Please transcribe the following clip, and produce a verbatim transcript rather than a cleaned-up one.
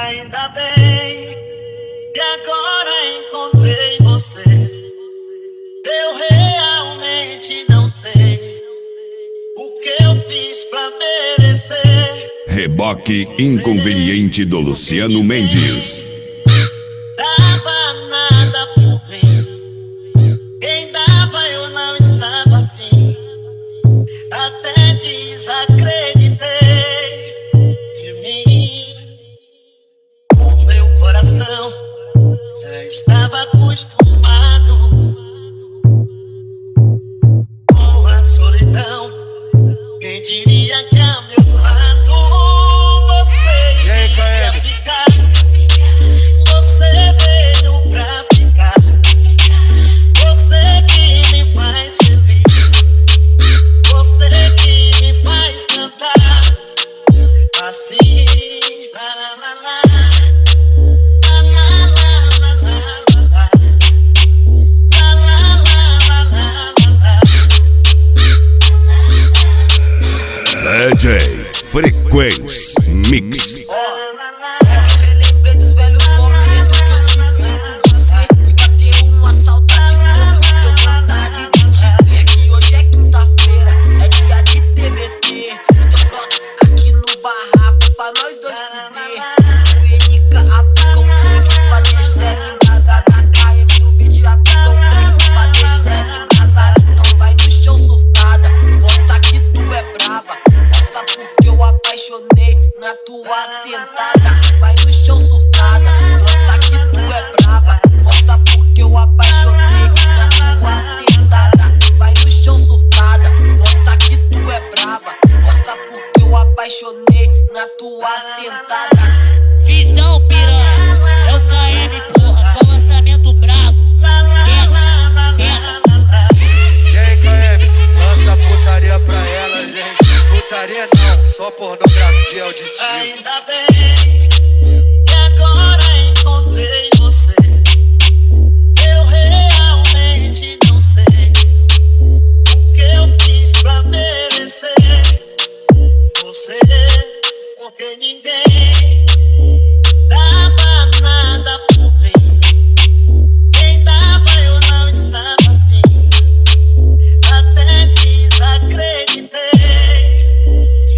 Ainda bem que agora encontrei você. Eu realmente não sei o que eu fiz pra merecer. Reboque inconveniente do Luciano Mendes. Dava nada por mim, quem dava eu não estava afim. Até desacreditei de mim. O meu coração já estava acostumado com a solidão. Quem diria que a meu lado você iria ficar? Você veio pra ficar. Você que me faz feliz, você que me faz cantar assim. La, la, la, la. La, la, la, la, la, la. La, la, la, la, la, la. D J Frequência Mix. Relembrei dos velhos momentos que eu tive com você e bateu uma saudade louca, me deu vontade de te ver. Que hoje é quinta-feira, é dia de T B T. Então brota aqui no barraco pra nós dois fuder. O N K aplica um tanque pra deixar ela embrasada. K M no beat aplica um tanque pra deixar ela embrasada. Então vai no chão surtada, mostra que tu é braba. Mostra porque eu apaixonei na tua sentada. Vai no chão surtada, mostra que tu é braba. Mostra porque eu apaixonei na tua sentada. Vai no chão surtada, mostra que tu é braba. Mostra porque eu apaixonei na tua sentada. Visão, piranha, é o K M, porra, só lançamento brabo. Pega, pega. E aí, K M, lança putaria pra elas, hein? Putaria não, só pornografia auditiva. Ainda bem